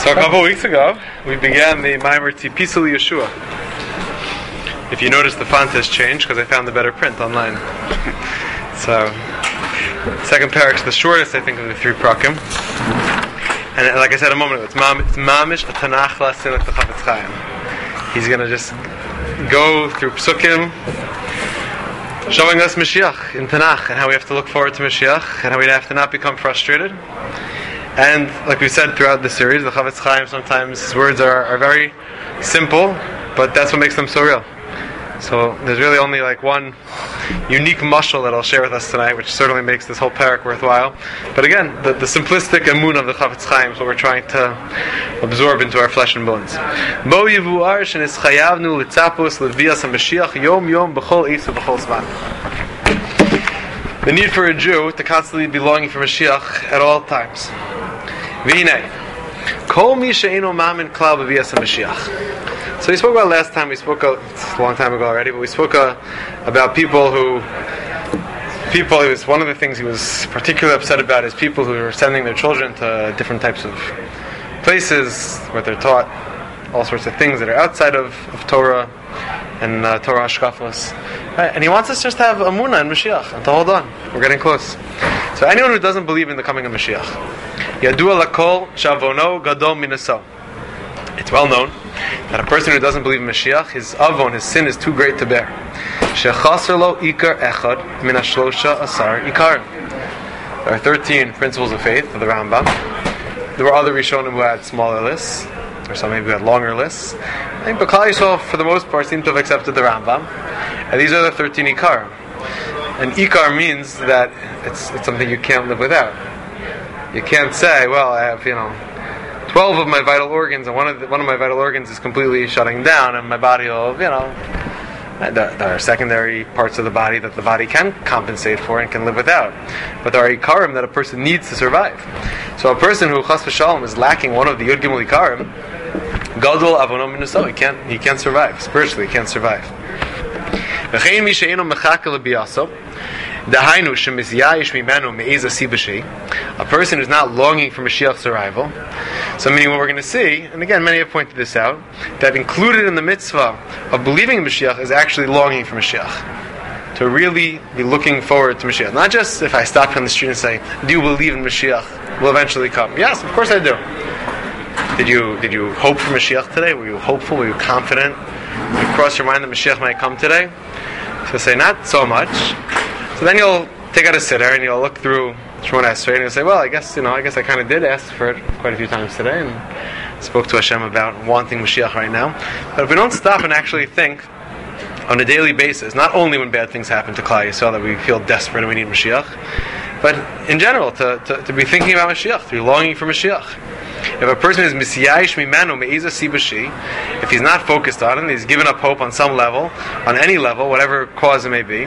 So a couple of weeks ago, we began the Maimer Tipisel Yeshua. If you notice, the font has changed because I found the better print online. So, second parak is the shortest, I think, of the three prakim. And like I said a moment ago, it's mamish a Tanakh lesson like the Chafetz Chaim. He's going to just go through psukim, showing us Mashiach in Tanakh and how we have to look forward to Mashiach and how we have to not become frustrated. And like we said throughout the series, the Chafetz Chaim, sometimes his words are very simple, but that's what makes them so real. So there's really only like one unique mashal that I'll share with us tonight, which certainly makes this whole parak worthwhile. But again, the simplistic emun of the Chafetz Chaim is what we're trying to absorb into our flesh and bones. Bo yivuar shenis chayavnu litzapos levias haMashiach yom yom b'chol isa b'chol zman. The need for a Jew to constantly be longing for Mashiach at all times. V'hinei, kol mi she'eino mamin klal b'vias haMashiach. So we spoke about last time, it's a long time ago already, but we spoke about it was one of the things he was particularly upset about is people who were sending their children to different types of places where they're taught all sorts of things that are outside of Torah and Torah Hashkafos. Right? And he wants us just to have Amunah and Mashiach and to hold on. We're getting close. So anyone who doesn't believe in the coming of Mashiach, Yadua lakol shavono gadol minaso. It's well known that a person who doesn't believe in Mashiach, his avon, his sin is too great to bear. Shechaser lo ikar echad min hashlosha asar ikar. There are 13 principles of faith of the Rambam. There were other Rishonim who had smaller lists, or some maybe who had longer lists. I think B'Klal Yisrael, for the most part, seem to have accepted the Rambam. And these are the 13 ikar. And ikar means that it's something you can't live without. You can't say, well, I have, 12 of my vital organs, and one of my vital organs is completely shutting down, and my body will, there are secondary parts of the body that the body can compensate for and can live without. But there are ikarim that a person needs to survive. So a person who, chas v'shalom, is lacking one of the Yud Gimel ikarim, gadol avono minuso, he can't survive. Spiritually, he can't survive. V'chein mi she'eino mechakel lebiyaso, dahainu shemizyayish mimenu me'ez asi b'shei, a person who's not longing for Mashiach's arrival. So meaning what we're going to see, and again many have pointed this out, that included in the mitzvah of believing in Mashiach is actually longing for Mashiach. To really be looking forward to Mashiach. Not just if I stop on the street and say, do you believe in Mashiach will eventually come? Yes, of course I do. Did you hope for Mashiach today? Were you hopeful? Were you confident? Did it cross your mind that Mashiach might come today? So say, not so much. So then you'll take out a siddur and you'll look through Shemona Esrei and you'll say, well, I guess I kind of did ask for it quite a few times today and spoke to Hashem about wanting Mashiach right now. But if we don't stop and actually think on a daily basis, not only when bad things happen to Klal Yisrael that we feel desperate and we need Mashiach, but in general to be thinking about Mashiach, to be longing for Mashiach. If a person is misyayish mimenu me'iza sibashi, if he's not focused on it, he's given up hope on some level, on any level, whatever cause it may be,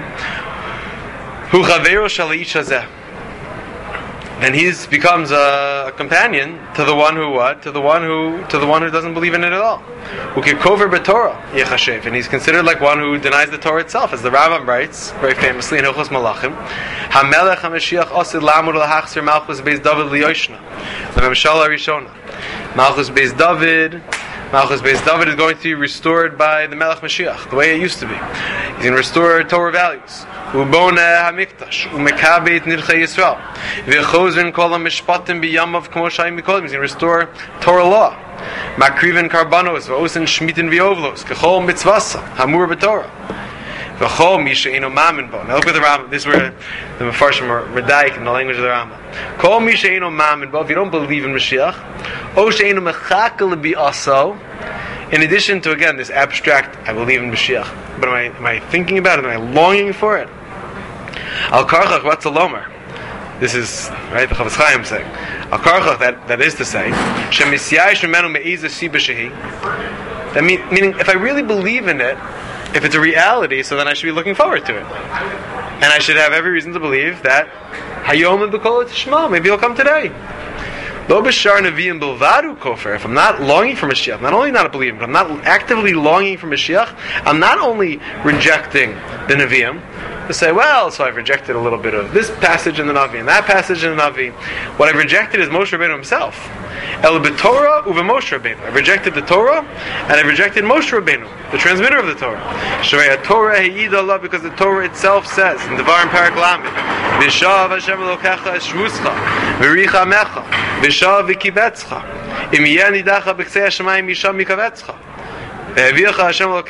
hu chaveiro shalish hazeh, then he becomes a companion to the one who what? To the one who doesn't believe in it at all. Who kikover b'Torah yechashev, and he's considered like one who denies the Torah itself, as the Rambam writes very famously in Hilchos Malachim. Hamelech HaMashiach osid lamud lahachzir Malchus Beis David liyoshna lememshala rishona. Malchus Beis David is going to be restored by the Melech Mashiach, the way it used to be. He's going to restore Torah values. Ubona hamikdash, umekabeit nirchei Yisrael, v'chozin kol hamishpatim b'yamav kmo shayim mikolim. He's going to restore Torah law. Makriven karbanos, v'osin shmitin v'ovlos, kechol mitzvasa, hamur b'Torah. V'chol mi she'eino mamin bo. Now look at the Rambam. This is where the Mefarshim are medayik in the language of the Rambam. Kol mi she'eino mamin bo. If you don't believe in Mashiach, o she'eino mechakel bi'aso. In addition to, again, this abstract, I believe in Mashiach, but am I thinking about it? Am I longing for it? Al karchach, what's a lomer? This is, right, the Chafetz Chaim saying. Al karchach, that is to say, shemisyayish mimenu me'iza siba shehi. That meaning, if I really believe in it, if it's a reality, so then I should be looking forward to it. And I should have every reason to believe that Hayom b'kol tishma, maybe he'll come today. Lo b'shar neviim bilvadu kofer. If I'm not longing for Mashiach, not only not believing, but I'm not actively longing for Mashiach, I'm not only rejecting the Nevi'im, to say, well, so I've rejected a little bit of this passage in the Navi and that passage in the Navi. What I've rejected is Moshe Rabbeinu himself. El b'Torah uve Moshe Rabbeinu. I've rejected the Torah and I've rejected Moshe Rabbeinu, the transmitter of the Torah. Shrei Torah he'id Allah, because the Torah itself says in Devarim Parak Lamed, V'shav Hashem Elokecha es shvuscha, v'richa mecha, v'shav v'kibetzcha, im yeh nidacha b'ksei hashamayim yisham mikavetzcha. Right, so you have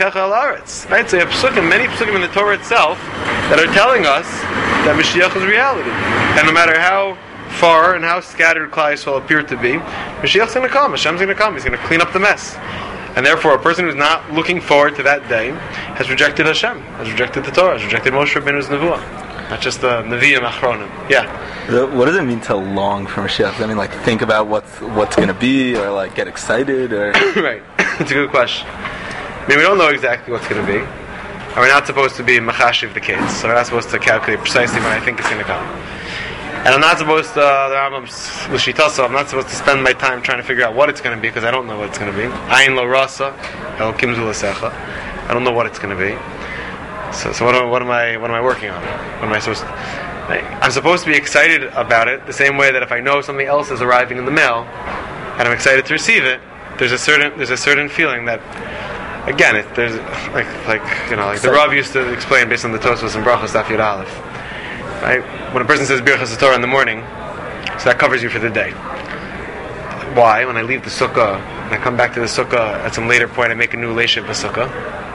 many psukim in the Torah itself that are telling us that Mashiach is reality. And no matter how far and how scattered Klal Yisrael appear to be, Mashiach's going to come, Hashem's going to come, He's going to clean up the mess. And therefore, a person who's not looking forward to that day has rejected Hashem, has rejected the Torah, has rejected Moshe Rabbeinu's Nevuah. Not just the Nevi'im Achronim. Yeah. What does it mean to long for Mashiach? Does that mean like think about what's going to be, or like get excited, or? Right. It's a good question. I mean, we don't know exactly what's going to be. And we're not supposed to be machashiv the case, so we're not supposed to calculate precisely when I think it's going to come. And I'm not supposed to, the Rambam's l'shitaso, I'm not supposed to spend my time trying to figure out what it's going to be, because I don't know what it's going to be. Ayin lo rasa, Elokim zu l'secha. I don't know what it's going to be. So what am I working on? What am I supposed to? I'm supposed to be excited about it the same way that if I know something else is arriving in the mail and I'm excited to receive it, there's a certain feeling that, again, there's like the Rav used to explain based on the Tosfos and Brachos Daf Yud Aleph. Right? When a person says Birchas HaTorah in the morning, so that covers you for the day. Why? When I leave the sukkah and I come back to the sukkah at some later point, I make a new leisha b'sukkah.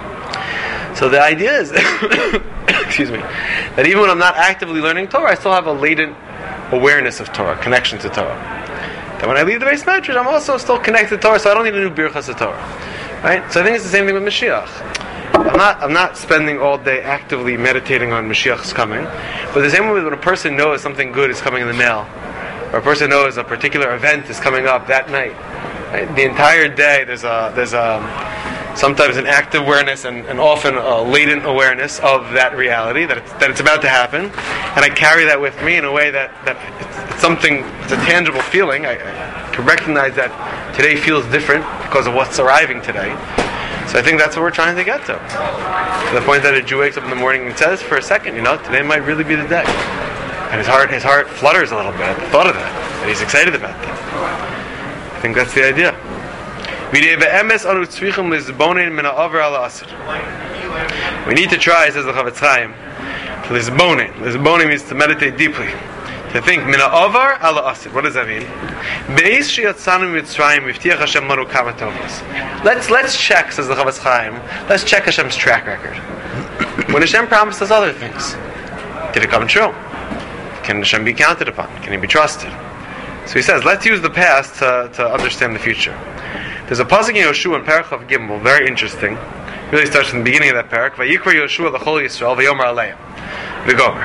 So the idea is, excuse me, that even when I'm not actively learning Torah, I still have a latent awareness of Torah, connection to Torah. That when I leave the Beis Medrash, I'm also still connected to Torah, so I don't need a new Birchas HaTorah. Right? So I think it's the same thing with Mashiach. I'm not spending all day actively meditating on Mashiach's coming, but the same way when a person knows something good is coming in the mail, or a person knows a particular event is coming up that night, right? The entire day there's sometimes an active awareness and often a latent awareness of that reality, that it's about to happen, and I carry that with me in a way that it's something, it's a tangible feeling. I can recognize that today feels different because of what's arriving today. So I think that's what we're trying to get to the point that a Jew wakes up in the morning and says, for a second, today might really be the day. And his heart flutters a little bit at the thought of that, and he's excited about that. I think that's the idea. We need to try, says the Chavetz Chaim, to lisbonin. Lisbonin means to meditate deeply. To think, mina avar ala asid. What does that mean? Let's check, says the Chavetz Chaim, let's check Hashem's track record. When Hashem promised us other things, did it come true? Can Hashem be counted upon? Can He be trusted? So he says, let's use the past to understand the future. There's a pasuk in Yoshua in Parak Chav Gimel, very interesting. It really starts from the beginning of that parak. Vayikra Yoshua l'chol Yisrael v'yomer aleim v'gomer.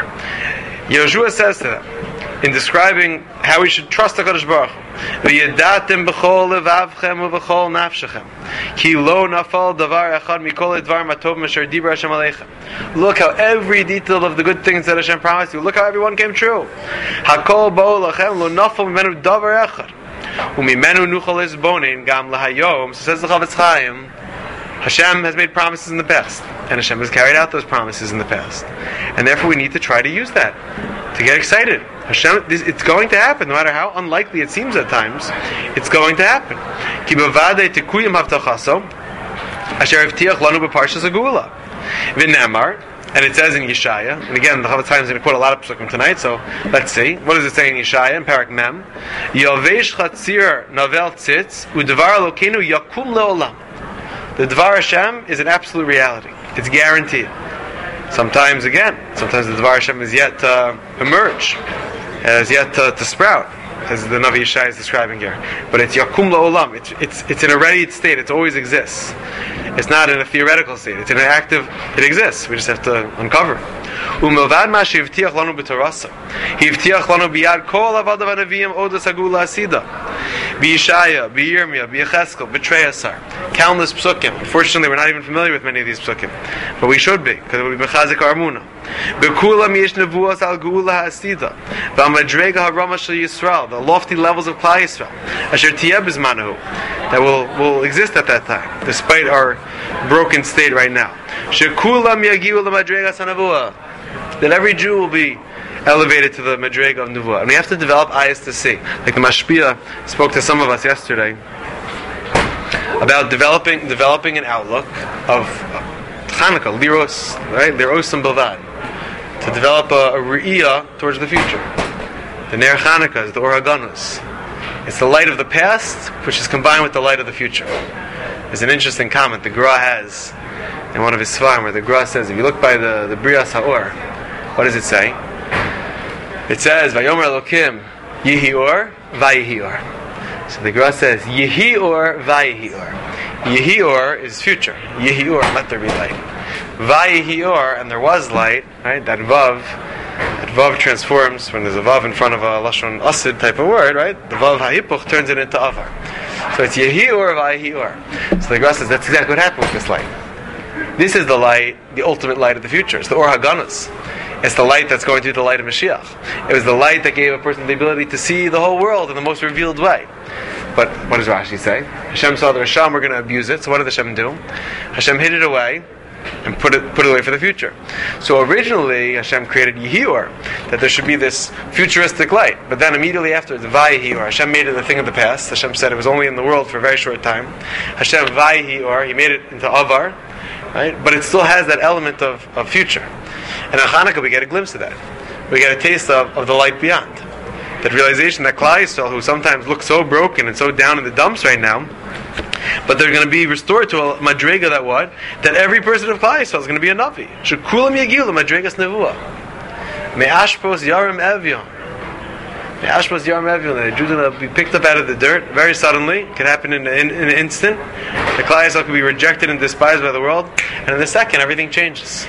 Yoshua says to them, in describing how we should trust HaKadosh Baruch Hu, v'yedatem b'chol levavchem u'v'chol nafshechem ki lo nafal davar echad mikol edvar matov m'asher dibra Hashem aleichem. Look how every detail of the good things that Hashem promised you, look how everyone came true. Hakol bo'u lachem lo nafal mimenu davar echad u'mimenu nuchol esbonin gam lahayom. So says the Chavetz Chaim, Hashem has made promises in the past, and Hashem has carried out those promises in the past, and therefore we need to try to use that to get excited. Hashem, it's going to happen, no matter how unlikely it seems at times. It's going to happen. Ki b'vadei tekuyim havtachaso asher avtiach lanu b'parshas hagula v'nemar. And it says in Yeshaya, and again the Chavetz Chaim is going to quote a lot of psukim tonight, so let's see. What does it say in Yeshaya in Parak Mem? Yovesh chatzir navel tzitz u'devar Elokeinu yakum le'olam. The Dvar Hashem is an absolute reality. It's guaranteed. Sometimes the Dvar Hashem is yet to emerge, has yet to sprout, as the Navi Yeshaya is describing here. But it's Yakum La'olam. It's in a ready state. It always exists. It's not in a theoretical state. It's in an active. It exists. We just have to uncover. U'melvad ma she'ivtiach lanu b'torasa. Hivtiach lanu biyad kol avadav hanaviyim odas hagula asida. B'Yeshaya, b'Yirmiyah, b'Yecheskel, b'Treyasar. Countless psukim. Unfortunately, we're not even familiar with many of these psukim, but we should be, because it will be mechazik our emunah. B'kulam yesh nevuos al geula ha'asida. V'amadrega ha'rama shel Yisrael. The lofty levels of Klal Yisrael. Asher tiyeh b'zmanahu. That will exist at that time, despite our broken state right now. Shekulam yagiu l'madrega sanavuah. that every Jew will be elevated to the Madrega of Nevuah. And we have to develop eyes to see. Like the Mashpia spoke to some of us yesterday about developing an outlook of Chanukah, Liros, right? Lirosam Bilvad. To develop a Re'iyah towards the future. The Ner Chanukah is the Or HaGanus. It's the light of the past, which is combined with the light of the future. There's an interesting comment the Gra has in one of his Sfarim, where the Gra says, if you look by the Brias HaOr, what does it say? It says, Vayomer Elokim, Yihi Or, Vayihi Or. So the Gra says, Yihi Or, Vayihi Or. Yihi Or is future. Yihi Or, let there be light. Vayihi Or, and there was light, right? That Vav transforms, when there's a Vav in front of a Lashon Asid type of word, right? The Vav HaHipuch turns it into Avar. So it's Yehi Or, Vayihi Or. So the Gra says, that's exactly what happened with this light. This is the light, the ultimate light of the future. It's the Or HaGanus. It's the light that's going to be the light of Mashiach. It was the light that gave a person the ability to see the whole world in the most revealed way. But what does Rashi say? Hashem saw the Rasham were going to abuse it, so what did Hashem do? Hashem hid it away and put it away for the future. So originally Hashem created Yehior, that there should be this futuristic light. But then immediately after, the Vayihior, Hashem made it a thing of the past. Hashem said it was only in the world for a very short time. Hashem Vayihior, He made it into Avar, right? But it still has that element of future. And on Hanukkah we get a glimpse of that. We get a taste of the light beyond. That realization that Klal Yisrael, who sometimes look so broken and so down in the dumps right now, but they're going to be restored to a madrega that what? That every person of Klal Yisrael is going to be a Navi. Shekulam yagilu madregas nevuah. Me'ashpos yarim evyon. Me'ashpos yarim evyon. The Jews are going to be picked up out of the dirt very suddenly. It can happen in an instant. The Klal Yisrael can be rejected and despised by the world, and in a second everything changes.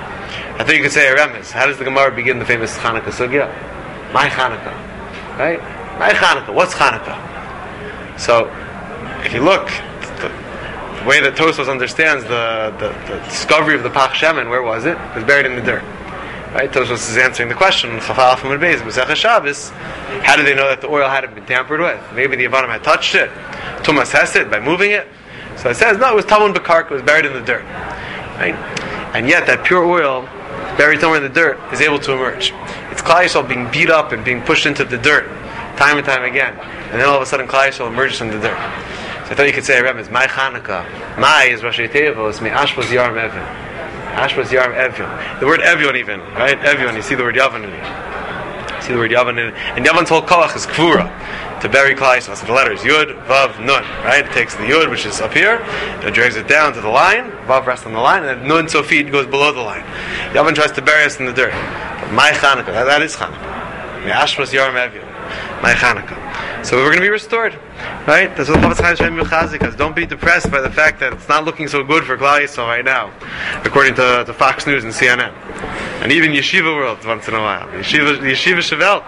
I think you could say a remez. How does the Gemara begin the famous Chanukah sugya? My Chanukah, right? My Chanukah. What's Chanukah? So, if you look, the way that Tosfos understands the discovery of the Pach Shemen, where was it? It was buried in the dirt. Right? Tosfos is answering the question. Chafal from Beis, Masechah Shabbos. How did they know that the oil hadn't been tampered with? Maybe the Yavanim had touched it. Tumas Hesed by moving it. So it says no. It was Talmud Bekarka. It was buried in the dirt. Right? And yet that pure oil, buried somewhere in the dirt, is able to emerge. It's Klal Yisrael being beat up and being pushed into the dirt time and time again, and then all of a sudden Klal Yisrael emerges from the dirt. So I thought you could say, Rebbe, my Chanukah. My is Rashi Tevos, me Ashbos Yarm Evin. Ashbos Yarm Evin. The word Evyon even, right? Evyon, you see the word Yavan in it. See the word Yavan in it. And Yavan's whole kolach is Kvura, to bury Klal Yisrael. So the letters Yud, Vav, Nun, right? It takes the Yud, which is up here, and it drags it down to the line, Vav rests on the line, and then Nun Sofit goes below the line. Yavan tries to bury us in the dirt. But my Chanukah, that is Chanukah. Me Ashbos Yarm Evyon. My Chanukah. So we're going to be restored, right? That's what the Chofetz Chaim is trying to be chazik. Don't be depressed by the fact that it's not looking so good for Klal Yisrael right now, according to Fox News and CNN, and even Yeshiva World once in a while. Yeshiva Shevelt.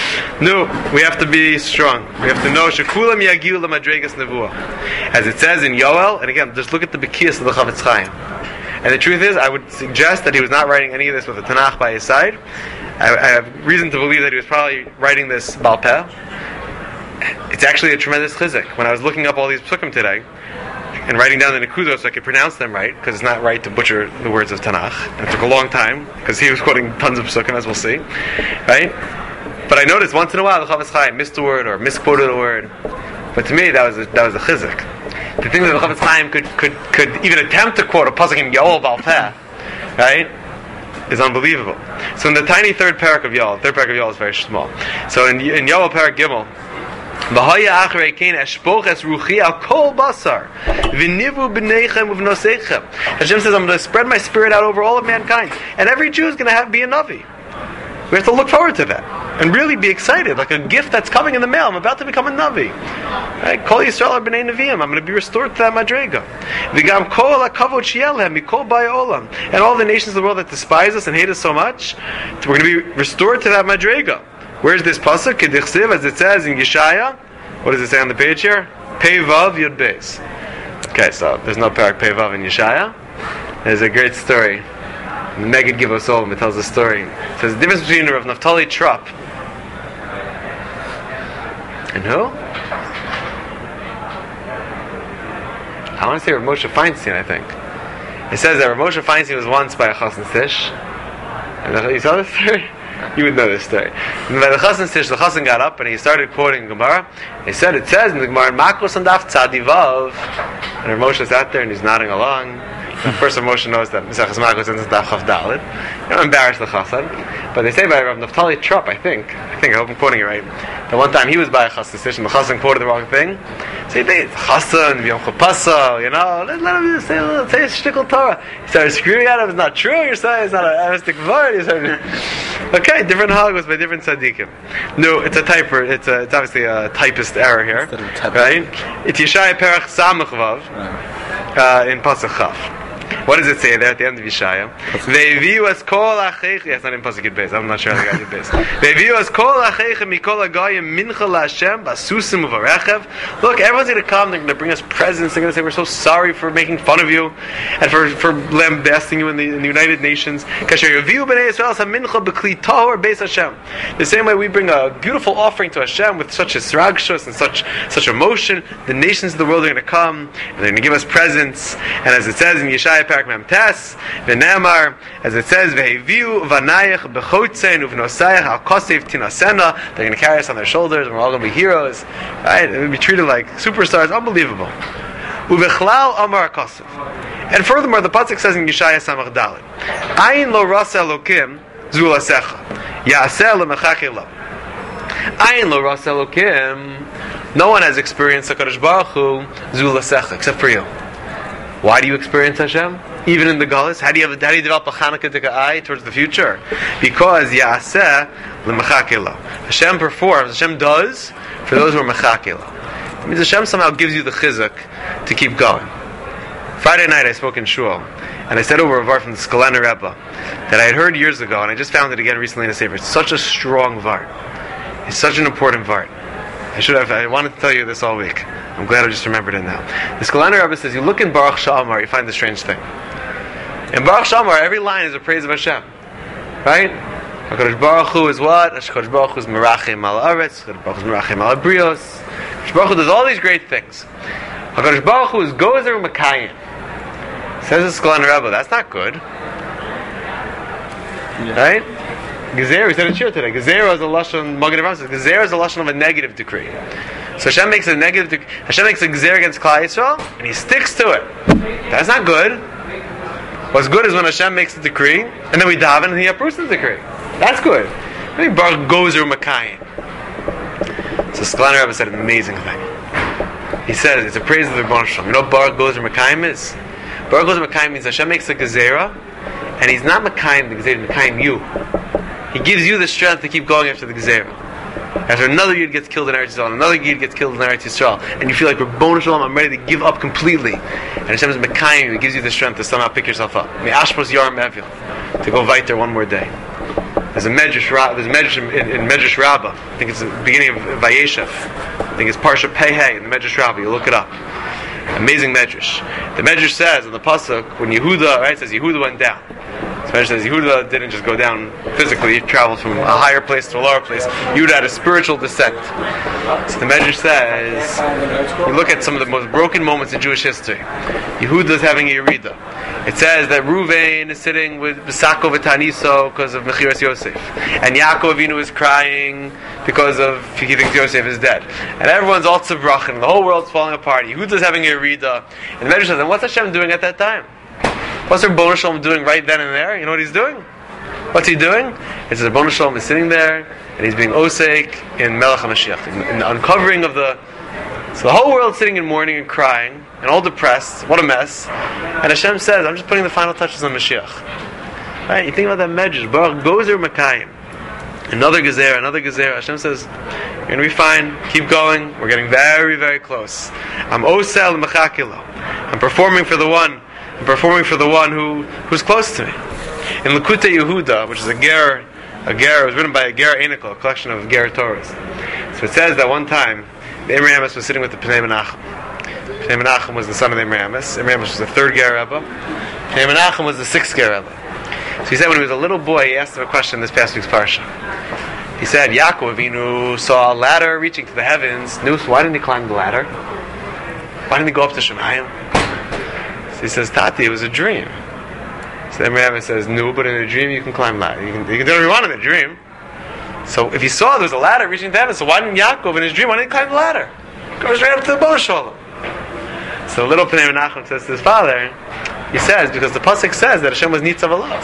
No, we have to be strong. We have to know Shekulam Yagiu LaMadregas Nevuah, as it says in Yoel. And again, just look at the Bekiyas of the Chofetz Chaim. And the truth is, I would suggest that he was not writing any of this with a Tanakh by his side. I have reason to believe that he was probably writing this Baal Peh. It's actually a tremendous chizuk. When I was looking up all these psukim today and writing down the nekudos so I could pronounce them right, because it's not right to butcher the words of Tanakh. And it took a long time because he was quoting tons of psukim, as we'll see, right? But I noticed once in a while the Chofetz Chaim missed a word or misquoted a word. But to me, that was a chizuk. To think that the Chofetz Chaim could even attempt to quote a pasuk in Yoel Baal Peh, right, is unbelievable. So in the tiny third parak of Yoel is very small. So in Yoel parak Gimel, Hashem says, I'm going to spread my spirit out over all of mankind, and every Jew is going to be a Navi. We have to look forward to that and really be excited, like a gift that's coming in the mail. I'm about to become a Navi. Right? Kol Yisrael b'nei Neviim. I'm going to be restored to that madrega. V'gam kol hakavod she'elhem mikol ba'ei olam. And all the nations of the world that despise us and hate us so much, we're going to be restored to that madrega. Where's this pasuk? Kedichsiv, as it says in Yeshaya. What does it say on the page here? Pei Vav Yud Beis. Okay, so there's no parak Pei Vav in Yeshaya. There's a great story. The Megid Givos Olam, it tells a story. It says the difference between Rav Naftali Trop and who? I want to say Rav Moshe Feinstein, I think. It says that Rav Moshe Feinstein was once by a Chassan Tish, You saw this story? You would know this story. And by the Chassan got up and he started quoting Gemara. He said, it says in the Gemara, Makos and Daf Tzadivav. And Rav Moshe sat there and he's nodding along. And of course, Rav Moshe knows that Mesachas Makos ends Daf Chav Dalet. You don't embarrass the Chassan. But they say by Rav Naftali Trupp, I hope I'm quoting it right, that one time he was by a Chassan decision, the Chassan quoted the wrong thing. So he thinks, Chassan, Yom Chapasa, let him say a shtickle Torah. He started screaming at him, it's not true, you're saying it's not an Aristic word. Okay, different halagos by different tzaddikim. No, it's obviously a typist error here. Right? It's Yeshaya Perach Samach Vav in Pasuk Chaf. What does it say there at the end of Yeshaya? Ve'viu as kol acheich. Yes, not in Pasuk Yud Beis. I'm not sure how they got Yud Beis. Ve'viu as kol acheich mikol hagayim mincha laHashem basusim uvarechev. Look, everyone's going to come. They're going to bring us presents. They're going to say, we're so sorry for making fun of you and for lambasting you in the United Nations. Kasher yaviu b'nei Yisrael hamincha b'kli tahor beis Hashem. The same way we bring a beautiful offering to Hashem with such a sragshus and such emotion, the nations of the world are going to come and they're going to give us presents. And as it says in Yeshaya Parak Mem Tes, V'Nemar, as it says, V'Heviu Vanayach B'Chotzein Uv'Nosayach Al Kosev Tinasena. They're going to carry us on their shoulders, and we're all going to be heroes, right? And we'll be treated like superstars, unbelievable. Uv'Chlal Amar Kosev. And furthermore, the pasuk says in Yeshaya Samach Dalet, Ayin Lo Rasa Elokim Zul Asecha Ya'aseh L'Mechake Lo. Ayin Lo Rasa Elokim. No one has experienced HaKadosh Baruch Hu Zul Asecha except for you. Why do you experience Hashem? Even in the Galus? How do you develop a Chanukah eye towards the future? Because Ya'aseh L'Mechake Lo. Hashem performs, Hashem does for those who are Mechake Lo. It means Hashem somehow gives you the chizuk to keep going. Friday night I spoke in Shul, and I said over a var from the Skalena Rebbe that I had heard years ago, and I just found it again recently in a Sefer. It's such a strong vart. It's such an important vart. I wanted to tell you this all week. I'm glad I just remembered it now. The Skalena Rebbe says, you look in Baruch Sha'amar, you find the strange thing. In Baruch Sha'amar, every line is a praise of Hashem. Right? HaKadosh Baruch Hu is what? HaKadosh Baruch Hu is Merachem al Aretz, HaKadosh Baruch Hu is Merachem al Brios. HaKadosh Baruch Hu does all these great things. HaKadosh Baruch Hu is Gozer Makayim. Says the Skalena Rebbe, that's not good. Yeah. Right? Gezer, we said in Shir today. Gezer is a lashon. Magen Avraham says Gezer is a lashon of a negative decree. So Hashem makes a negative decree. Hashem makes a Gezer against Klal Yisrael, and He sticks to it. That's not good. What's good is when Hashem makes a decree, and then we daven, and He approves the decree. That's good. I think Baruch Gozer Makayim. So Skalena Rebbe said an amazing thing. He said it's a praise of the Rebbeinu Shalom. You know what Baruch Gozer Makayim is? Baruch Gozer Makayim means Hashem makes a Gezerah, and He's not Makayim the Gezerah, He's Makayim you. He gives you the strength to keep going after the Gezerah. After another Yid gets killed in Eretz Yisrael, another Yid gets killed in Eretz Yisrael, and you feel like Rebbeinu Shalom, I'm ready to give up completely. And Hashem is Mekayim, He gives you the strength to somehow pick yourself up. Me'ashpos Yar Mevil, to go fight there one more day. There's a Medrash in Medrash Rabbah. I think it's the beginning of Vayeshev. I think it's Parsha Pei in the Medrash Rabbah. You look it up. Amazing Medrash. The Medrash says in the pasuk when Yehuda, right, it says Yehuda went down. So Medrash says Yehuda didn't just go down physically; he traveled from a higher place to a lower place. Yehuda had a spiritual descent. So the Medrash says, you look at some of the most broken moments in Jewish history. Yehuda's having a Yerida. It says that Ruvain is sitting with Besako v'Taniso because of Mechiras Yosef, and Yaakov Avinu is crying because he thinks Yosef is dead, and everyone's all tzavrachen, and the whole world's falling apart. Yehuda's having a Yerida, and the Medrash says, and what's Hashem doing at that time? What's Rebbeinu Shalom doing right then and there? You know what He's doing? What's He doing? It's Rebbeinu Shalom is sitting there, and He's being osek in Melech HaMashiach, in the uncovering of the. So the whole world's sitting in mourning and crying, and all depressed. What a mess! And Hashem says, "I'm just putting the final touches on Mashiach." Right? You think about that Medrash, Baruch Gozer Makayim. Another Gezer. Hashem says, "You're going to be fine. Keep going. We're getting very, very close. I'm Osel Mechakilo. I'm performing for the one who's close to me." In Likutei Yehuda, which is a ger, it was written by a ger Einikel, a collection of ger Torahs. So it says that one time the Imrei Amis was sitting with the Pnei Menachem. Pnei Menachem was the son of the Imrei Amis. Imrei Amis was the third ger Rebbe. Pnei Menachem was the sixth ger Rebbe. So he said when he was a little boy, he asked him a question in this past week's parsha. He said, Yaakov Avinu saw a ladder reaching to the heavens. So why didn't he climb the ladder? Why didn't he go up to Shemayim? So he says, Tati, it was a dream. So then Rebbe says, no, but in a dream you can climb ladder. You can do whatever you want in a dream. So if he saw there was a ladder reaching to heaven, so why didn't Yaakov in his dream, why didn't he climb the ladder? Goes right up to the Bone Shalom. So little Pnei Menachem says to his father, he says, because the pasuk says that Hashem was nitzav alav.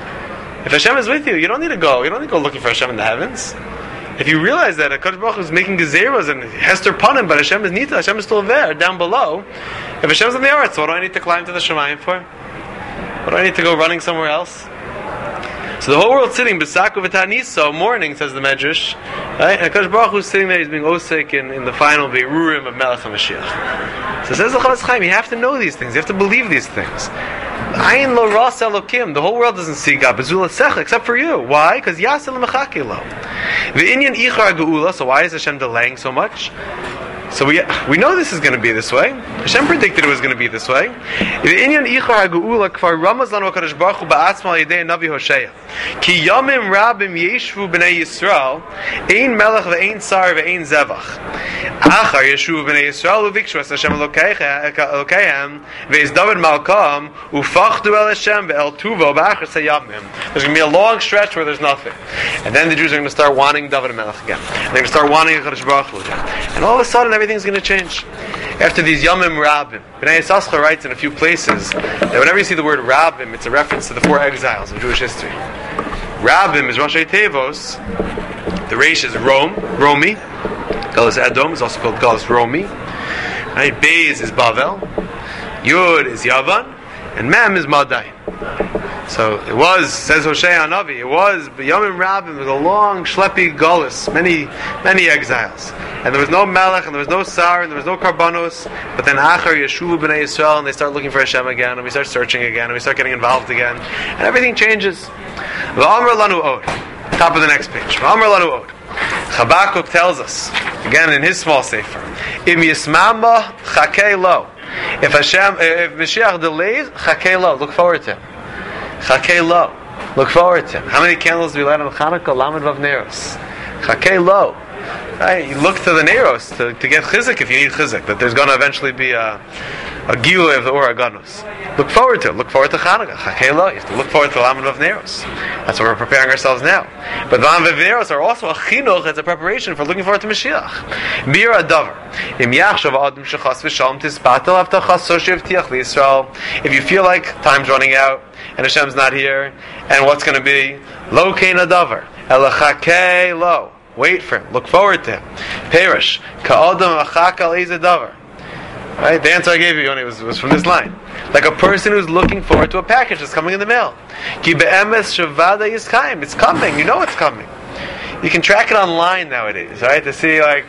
If Hashem is with you, you don't need to go. You don't need to go looking for Hashem in the heavens. If you realize that HaKadosh Baruch Hu is making gezeros and Hester Panim, but Hashem is nitzav, Hashem is still there, down below. If Hashem's in the earth, so what do I need to climb to the Shemayim for? What do I need to go running somewhere else? So the whole world's sitting B'saku v'taniso, mourning, says the Medrash, right? And HaKadosh Baruch Hu is sitting there, he's being osek in the final Beirurim of Melech HaMashiach. So says the Chofetz Chaim, you have to know these things, you have to believe these things. Ayin lo ras elokim, the whole world doesn't see God, b'zul secha, except for you. Why? Because yasel mechake lo. V'inyan ichar geula, so why is Hashem delaying so much? So we know this is going to be this way. Hashem predicted it was going to be this way. Inyan ichar ha'geula kfar ramaz lanu HaKadosh Baruch Hu ba'atzma al yedei Navi Hosea. Ki yamim rabim yeshu b'nei Yisrael ein melech ve'ein sar ve'ein zevach. Achar yeshu b'nei Yisrael uvikshu es Hashem Elokeihem ve'ez David Malkam ufachdu el Hashem ve'el tuvo ba'achar sayamim. There's going to be a long stretch where there's nothing. And then the Jews are going to start wanting David Melech again. They're going to start wanting HaKadosh Baruch Hu again. And all of a sudden everything's going to change. After these Yomim Rabbim, Bnei Yissaschar writes in a few places that whenever you see the word Rabbim, it's a reference to the 4 exiles of Jewish history. Rabbim is Rashi Tevos. The Reish is Romi. Galus Edom is also called Galus Romi. Right? Beis is Bavel. Yud is Yavan. And Mem is Madai. So it was, says Hoshea Hanavi, it was Yomim Rabbim, it was a long, schleppy Galus, many exiles. And there was no Melech, and there was no Sar, and there was no Karbanos, but then Achar Yeshuva B'nai Yisrael, and they start looking for Hashem again, and we start searching again, and we start getting involved again, and everything changes. V'amr lanu od, top of the next page. V'amr lanu od. Habakkuk tells us, again in his small sefer, Im Yismama Chakei Lo. If Mashiach delays, Chakei Lo, look forward to him. Chakei Lo, look forward to him. How many candles do we light on Chanukah? Lamed Vav Neros. Chakei Lo. Right? You look to the Neros to get chizik if you need chizik, that there's going to eventually be a gilui of the Or HaGanus. Look forward to it. Look forward to Chanukah. Chakei Lo. You have to look forward to Lamed Vav Neros. That's what we're preparing ourselves now. But Lamed Vav Neros are also a chinuch, it's a preparation for looking forward to Mashiach. Bir Adavar. Im Yachshav Adam Shechas V'Shalom Tispatel Avtachas Soshev Tiach L'Yisrael. If you feel like time's running out and Hashem's not here, and what's going to be? Lo Kein Adavar. Ela Chakei Lo. Wait for him. Look forward to him. Perish. Ka'adam achak al eze davar. Right? The answer I gave you, Yoni, was from this line. Like a person who's looking forward to a package that's coming in the mail. Ki be'emes shavada yiskayim. It's coming. You know it's coming. You can track it online nowadays, right? To see, like,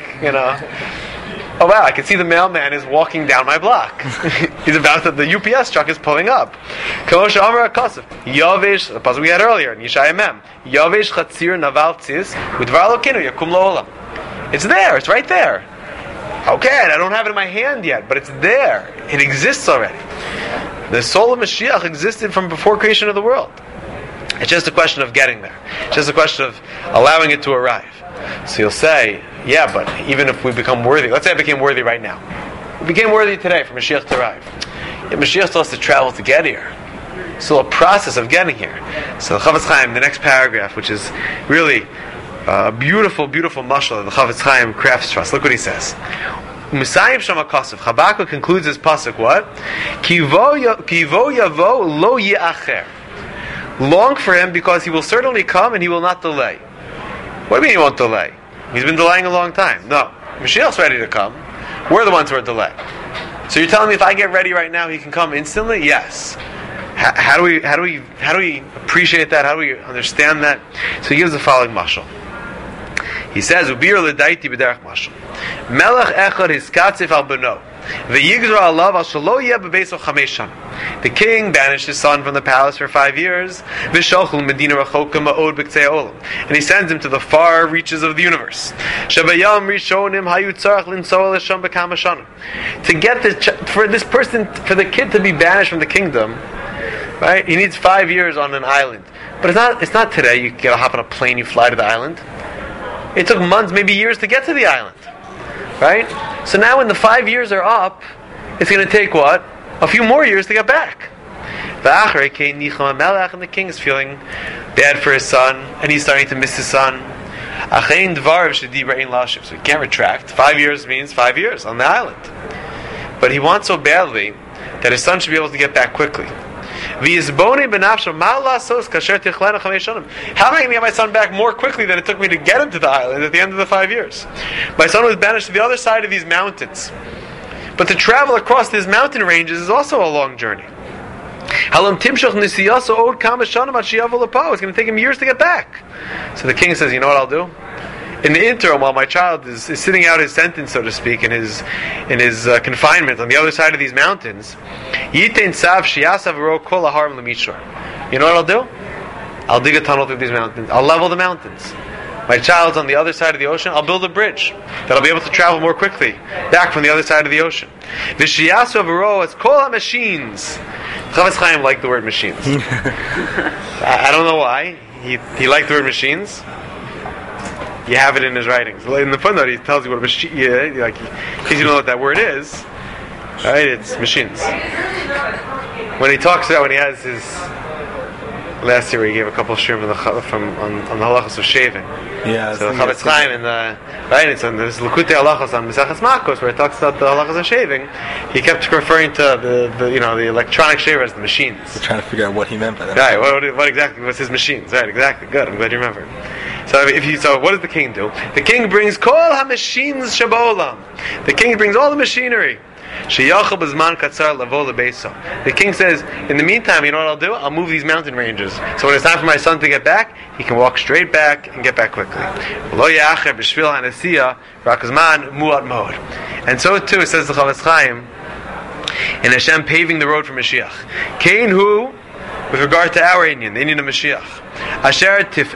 oh wow, I can see the mailman is walking down my block. He's about to, the UPS truck is pulling up. Kamosha Amar HaKosef. Yavesh, the puzzle we had earlier in Yeshaya Mem. Yavesh chatzir naval tzis udvar lokinu yakum lo'olam. It's there, it's right there. Okay, I don't have it in my hand yet, but it's there. It exists already. The soul of Mashiach existed from before creation of the world. It's just a question of getting there. It's just a question of allowing it to arrive. So you'll say, yeah, but even if we become worthy, let's say I became worthy right now. We became worthy today for Mashiach to arrive. Yeah, Mashiach still has to travel to get here. It's still a process of getting here. So the Chofetz Chaim, the next paragraph, which is really a beautiful, beautiful mashal that the Chofetz Chaim crafts for us. Look what he says. Misayim Shama Kosef. Habakkuk concludes his pasuk, what? Kivo yavo lo yi'acher. Long for him because he will certainly come and he will not delay. What do you mean he won't delay? He's been delaying a long time. No. Mashiach's ready to come. We're the ones who are delaying. So you're telling me if I get ready right now, he can come instantly? Yes. How do we appreciate that? How do we understand that? So he gives the following mashal. He says, "Ubir ledaiti b'derech mashal. Melech echad hiskatzif al beno, v'yigzor alav al shelo yeh bebeso chamesh shana." The king banished his son from the palace for 5 years. V'shochel medina rachoka ma'od b'ktzei olam, and he sends him to the far reaches of the universe. Shabayam rishonim hayu tzarach linsoel esham b'kama shana. To get for this person, for the kid to be banished from the kingdom, right? He needs 5 years on an island. But it's not today. You get to hop on a plane, you fly to the island. It took months, maybe years to get to the island, right? So now when the 5 years are up, it's going to take what? A few more years to get back. And the king is feeling bad for his son, and he's starting to miss his son. So he can't retract. 5 years means 5 years on the island. But he wants so badly that his son should be able to get back quickly. How am I going to get my son back more quickly than it took me to get him to the island at the end of the 5 years? My son was banished to the other side of these mountains. But to travel across these mountain ranges is also a long journey. It's going to take him years to get back. So the king says, you know what I'll do? In the interim, while my child is sitting out his sentence, so to speak, in his confinement on the other side of these mountains, you know what I'll do? I'll dig a tunnel through these mountains. I'll level the mountains. My child's on the other side of the ocean. I'll build a bridge that'll be able to travel more quickly back from the other side of the ocean. It's called machines. Chafetz Chaim liked the word machines. I don't know why. He liked the word machines. You have it in his writings. In the footnote, he tells you what a machine. Like, in case you don't know what that word is, right? It's machines. When he talks about when he has his last year, he gave a couple of shirim on the halachos of shaving. Yeah. So Chafetz Chaim in the right, it's on this Likutei halachos on Maseches Makos where it talks about the halachos of shaving. He kept referring to the electronic shaver as the machines. We're trying to figure out what he meant by that. Right. What exactly was his machines? Right. Exactly. Good. I'm glad you remember. So what does the king do? The king brings kol ha-machines shabolam. The king brings all the machinery. The king says, in the meantime, you know what I'll do? I'll move these mountain ranges. So when it's time for my son to get back, he can walk straight back and get back quickly. And so too, it says the Chafetz Chaim, in Hashem paving the road for Mashiach. Kain hu, with regard to our Indian, the Indian of Mashiach. Asher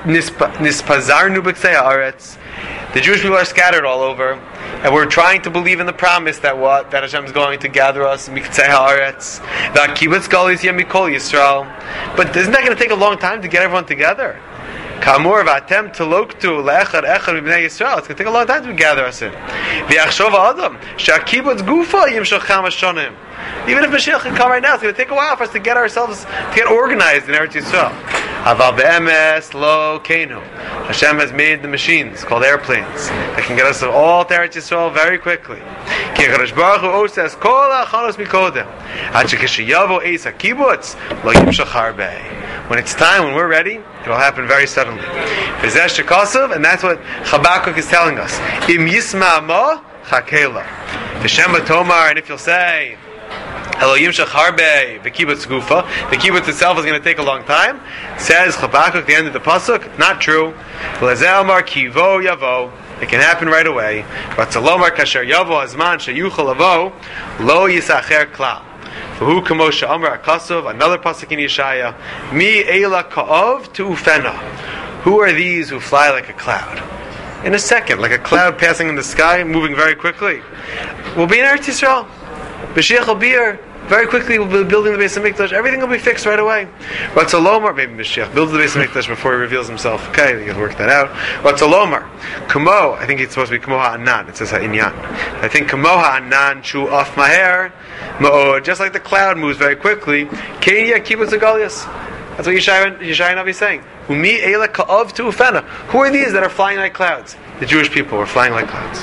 nispazarnu b'ksei haaretz. The Jewish people are scattered all over, and we're trying to believe in the promise that Hashem is going to gather us miktsei haaretz. V'akibutz galis yemikol Yisrael. But isn't that going to take a long time to get everyone together? Kamor v'atem teloktu le'echad echad v'bnei Yisrael. It's going to take a long time to gather us in. V'yachshov ha'adam she'akibutz gufa yimshach chama shonim. Even if Mashiach can come right now, it's going to take a while for us to get organized in Eretz Yisrael. Aval be'emes lo keinu. Hashem has made the machines called airplanes that can get us all to Eretz Yisrael very quickly. Ki HaKadosh Baruch Hu oses kol ha'achanos mikodem. Ad shekishayavo eis ha'kibutz lo yimshach harbei. When it's time, when we're ready, it'll happen very suddenly. V'zeh shekasav, and that's what Habakkuk is telling us. Im yisma mo chakela. V'shem tomar, and if you'll say, Elo yimshach harbei v'kibbutz gufa. The kibbutz itself is going to take a long time. Says Habakkuk at the end of the pasuk. Not true. L'zeh amar kivo yavo. It can happen right away. But tzalomar kasher yavo azman sheyuchal avo lo yisacher klal. V'hu kamo she'amar akasov. Another pasuk in Yeshaya. Mi eila ka'ov tu ufena. Who are these who fly like a cloud? In a second, like a cloud passing in the sky, moving very quickly. We'll be in Eretz Yisrael. Mashiach will be here. Very quickly we'll be building the Beis HaMikdash. Everything will be fixed right away. Ratzalomar, maybe Mashiach builds the Beis HaMikdash before he reveals himself. Okay, you can work that out. Ratzalomar, Kumo, I think it's supposed to be Kumo Ha'anan. It says Ha'inyan. I think Kumo Ha'anan Shu Af Maher Ma'od. Just like the cloud moves very quickly. Keiya Kibbutz Agalias. That's what Yeshaya Navi is saying. Umi Eila Ka'av Tu Ufena. Who are these that are flying like clouds? The Jewish people were flying like clouds.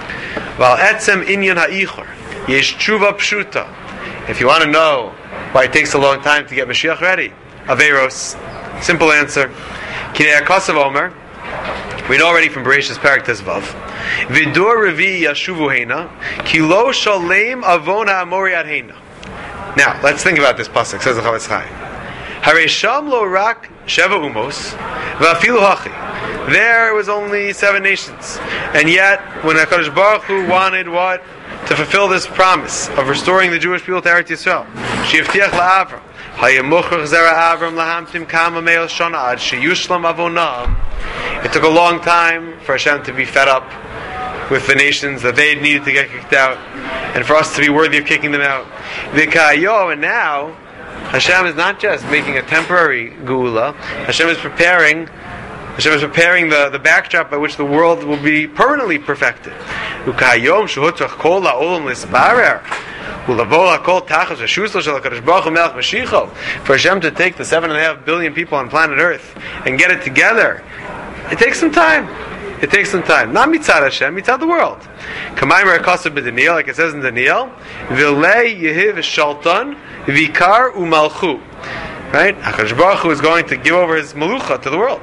Val Etzem Inyan Ha'ichor. Yesh Tshuva Pshuta. If you want to know why it takes a long time to get Mashiach ready, Averos. Simple answer. Kinei HaKasav Omer. We know already from Bereshis Parak Tezvav. Vidur Revi Yashuvu Heina. Kilo Shalem Avon HaAmori Ad Heina. Now, let's think about this pasuk. Says the Chafetz Chaim. Haresham Lo Rak Sheva Umos V'Afilu Hachi. There was only 7 nations, and yet when HaKadosh Baruch Hu wanted what? To fulfill this promise of restoring the Jewish people to Eretz Yisrael. Sheyivtiach la'Avram. Hayemuchach zera Avram lahamtim kama me'el shana ad sheyushlam avonam. It took a long time for Hashem to be fed up with the nations that they needed to get kicked out, and for us to be worthy of kicking them out. V'kayo, and now Hashem is not just making a temporary geula. Hashem is preparing the backdrop by which the world will be permanently perfected. For Hashem to take the 7.5 billion people on planet Earth and get it together, it takes some time. It takes some time. Not mitzad Hashem, mitzad the world. Like it says in Daniel, Vilei yehiv shaltan vikar umalchu. Right? HaKadosh Baruch Hu is going to give over his malucha to the world.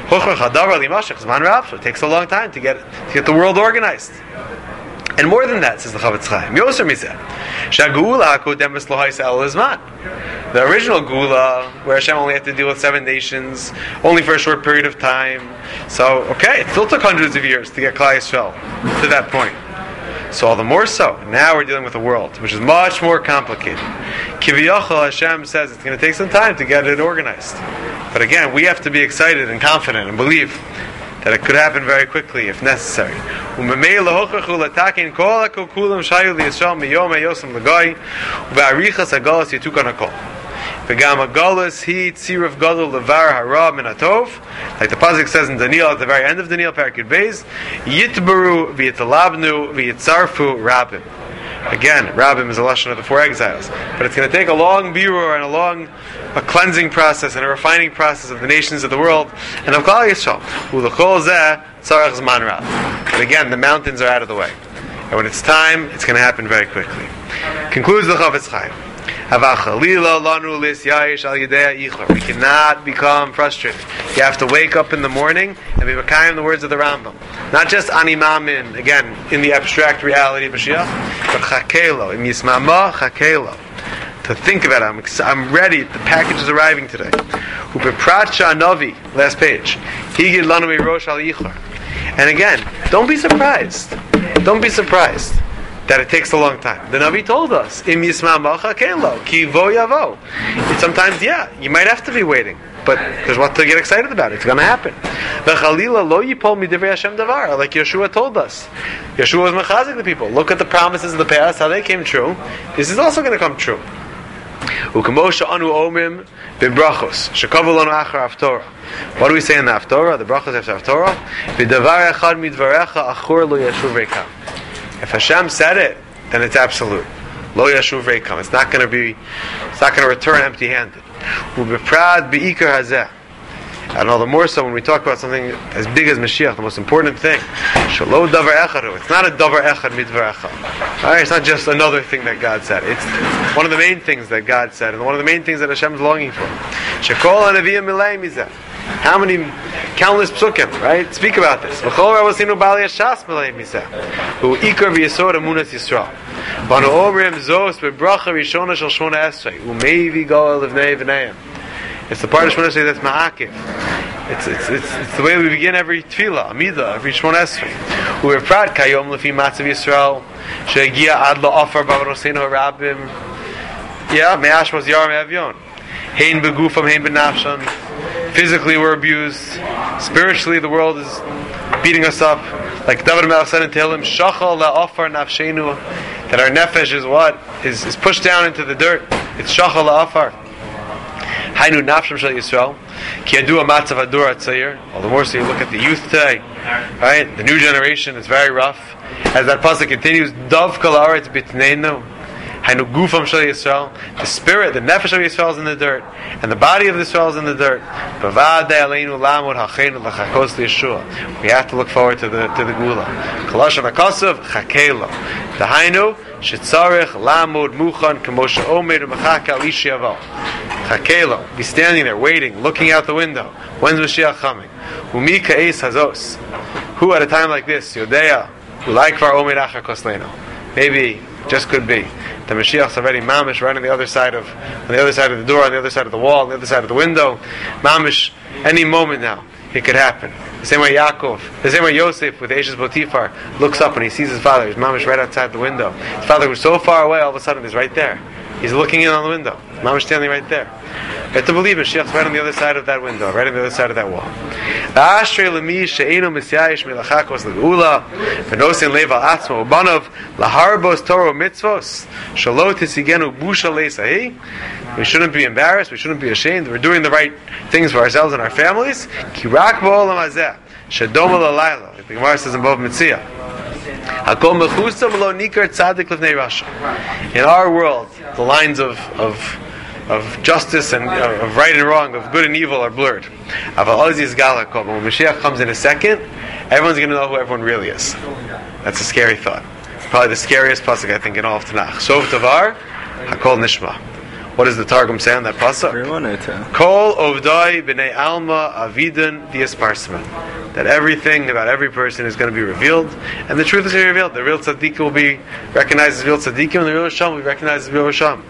It takes a long time to get the world organized. And more than that, says the Chavetz Chaim, Yoser Mizeh, Shagula Kodem V'Slohais El Izman. The original Gula, where Hashem only had to deal with 7 nations, only for a short period of time. So, okay, it still took hundreds of years to get Klal Yisrael to that point. So all the more so, now we're dealing with a world which is much more complicated. Kiviyachal, Hashem says it's going to take some time to get it organized. But again, we have to be excited and confident and believe that it could happen very quickly if necessary. Like the pasuk says in Daniel at the very end of Daniel, Parakid Beis, Yitbaru v'yitalabnu v'yitzarfu rabim. Again, rabim is a lashon of the 4 exiles, but it's going to take a long birur and a cleansing process and a refining process of the nations of the world and of Klal Yisrael. U'lechol zeh tzarech zman rab. But again, the mountains are out of the way, and when it's time, it's going to happen very quickly. Concludes the Chavetz Chaim. We cannot become frustrated. You have to wake up in the morning and be mekayim the words of the Rambam. Not just ani mamin, again, in the abstract reality of Mashiach, but chakelo, im yismama chakelo. To think about it, I'm ready, the package is arriving today. Upepracha novi, last page. Higid lanu rosh al yichor. And again, don't be surprised. Don't be surprised that it takes a long time. The Navi told us, Im yisma macha kenlo, ki vo yavo. Sometimes, you might have to be waiting, but there's what to get excited about. It's going to happen. V'chalila lo yipol midivrei Hashem davar, like Yeshua told us. Yeshua was mechazik the people. Look at the promises of the past, how they came true. This is also going to come true. U'kamosha anu omrim b'brachos, shekavu lanu achar haftorah. What do we say in the haftorah? The brachos after haftorah? V'davar echad midvarecha achur lo yashuv reikam. If Hashem said it, then it's absolute. Lo yashuv reikam. It's not going to return empty-handed. U'beprad be'ikar hazeh. And all the more so when we talk about something as big as Mashiach, the most important thing. Shelo davar echadu. It's not a davar echad midvar echad. Alright, it's not just another thing that God said. It's one of the main things that God said, and one of the main things that Hashem is longing for. Shekol hanaviyim milei mizeh. How many countless psukim, right? Speak about this. V'chol ravosinu bali hashas milei mizeh. Hu ikar v'yesod amunas Yisrael. Banu omrim zos bebracha rishona shel shmona esrei. U'meivi goel livnei v'neim. It's the part of Shemona Esrei that's ma'akiv. It's the way we begin every tefillah, amida, every Shemona Esrei. We're proud kayom lefi matzav Yisrael she'agia ad la'afar b'avaroseinu harabim. Me'ashmos yar me'avyon. Hein begufam, hein benafshan. Physically we're abused. Spiritually the world is beating us up. Like David Melech said in Tehillim, shachal la'afar nafshenu. That our nefesh is what? Is pushed down into the dirt. It's shachal la'afar. Hainu nafsham shel Yisrael, ki yadu amatzav hadur hatzayir. All the more so you look at the youth today, right? The new generation is very rough. As that pasuk continues, Dav kol haaretz bitneinu. Hainu gufam shel Yisrael. The spirit, the nefesh of Yisrael is in the dirt, and the body of Yisrael is in the dirt. Bavadei aleinu lamud hachenu lachakos liyeshua. We have to look forward to the Gula. Kalash v'akasav chakelo. The hainu shetzarech lamud muchan k'moshe omer u'mechaka alishi yavo. Chakelo, be standing there, waiting, looking out the window. When's Mashiach coming? Umi ka'es hazos. Who at a time like this, Yodea, ulai kvar omer achar kosleno. Maybe, just could be, the Mashiach's already mamish right on the other side of the door, on the other side of the wall, on the other side of the window. Mamish, any moment now, it could happen. The same way Yaakov, the same way Yosef with Eshes Potiphar looks up and he sees his father. He's mamish right outside the window. His father was so far away, all of a sudden he's right there. He's looking in on the window. Mama's standing right there. You have to believe Mashiach's right on the other side of that window, right on the other side of that wall. We shouldn't be embarrassed. We shouldn't be ashamed. We're doing the right things for ourselves and our families. Like the Gemara says in Bava Metzia. In our world, the lines of justice and of right and wrong, of good and evil are blurred. When Mashiach comes in a second, everyone's going to know who everyone really is. That's a scary thought. Probably the scariest pasuk I think in all of Tanakh. Sov Tavar, Hakol Nishma. What does the Targum say on that pasuk? Kol Ovdai B'nei Alma Avidan V'Yasparsman. That everything about every person is going to be revealed, and the truth is going to be revealed. The real tzaddik will be recognized as real tzaddikim, and the real Rasham will be recognized as real Rasham.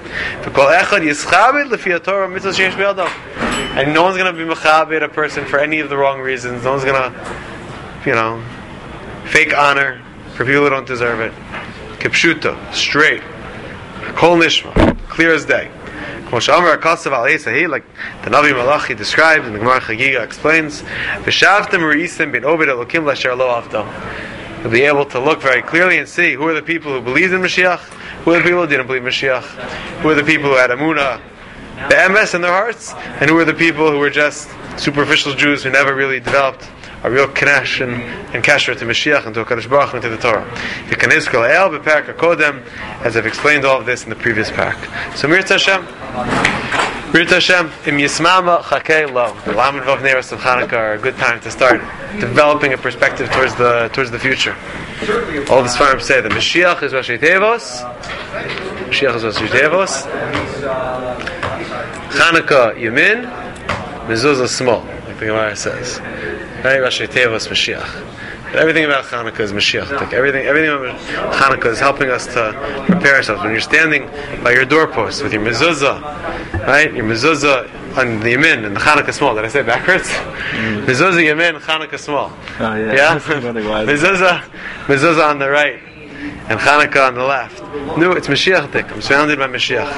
And no one's going to be mechabed a person for any of the wrong reasons. No one's going to, fake honor for people who don't deserve it. Kipshuta, straight. Kol Nishma, clear as day. Like the Navi Malachi describes, and the Gemara Chagiga explains, you'll be able to look very clearly and see who are the people who believed in Mashiach, who are the people who didn't believe in Mashiach, who are the people who had Amunah, the emes in their hearts, and who are the people who were just superficial Jews who never really developed a real connection and kasher to Mashiach and to HaKadosh Baruch Hu and to the Torah. As I've explained all of this in the previous parak. So Mir Tashem, Im Yismama Chakei Lo. The Lamed Vav Neiros of Chanukah are a good time to start developing a perspective towards the future. All the Sfarim say that Mashiach is Rashi Tevos, Chanukah Yamin, Mezuzah Small, like the Gemara says. Right, Rashi Tevos Mashiach. But everything about Chanukah is Mashiach. Like everything about Chanukah is helping us to prepare ourselves. When you're standing by your doorpost with your mezuzah, right? Your mezuzah on the Yamin and the Chanukah small. Did I say it backwards? Mezuzah Yamin, Chanukah small. Oh yeah. Yeah. Mezuzah on the right and Chanukah on the left. No, it's Mashiach. I'm surrounded by Mashiach.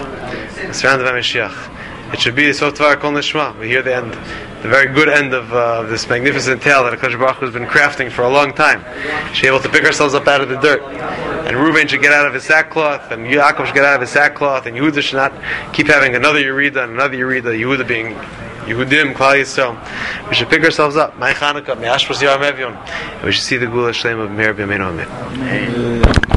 It should be Sov Tavar Kol Nishma. We hear the end, the very good end of this magnificent tale that HaKadosh Baruch Hu has been crafting for a long time. We should be able to pick ourselves up out of the dirt. And Reuben should get out of his sackcloth, and Yaakov should get out of his sackcloth, and Yehuda should not keep having another Yerida and another Yerida, Yehuda being Yehudim, Klal Yisrael. We should pick ourselves up. My Chanukah, Me'ashpos Yom Evyon. And we should see the Gula Shlem of Meir B'Yameinu Amen.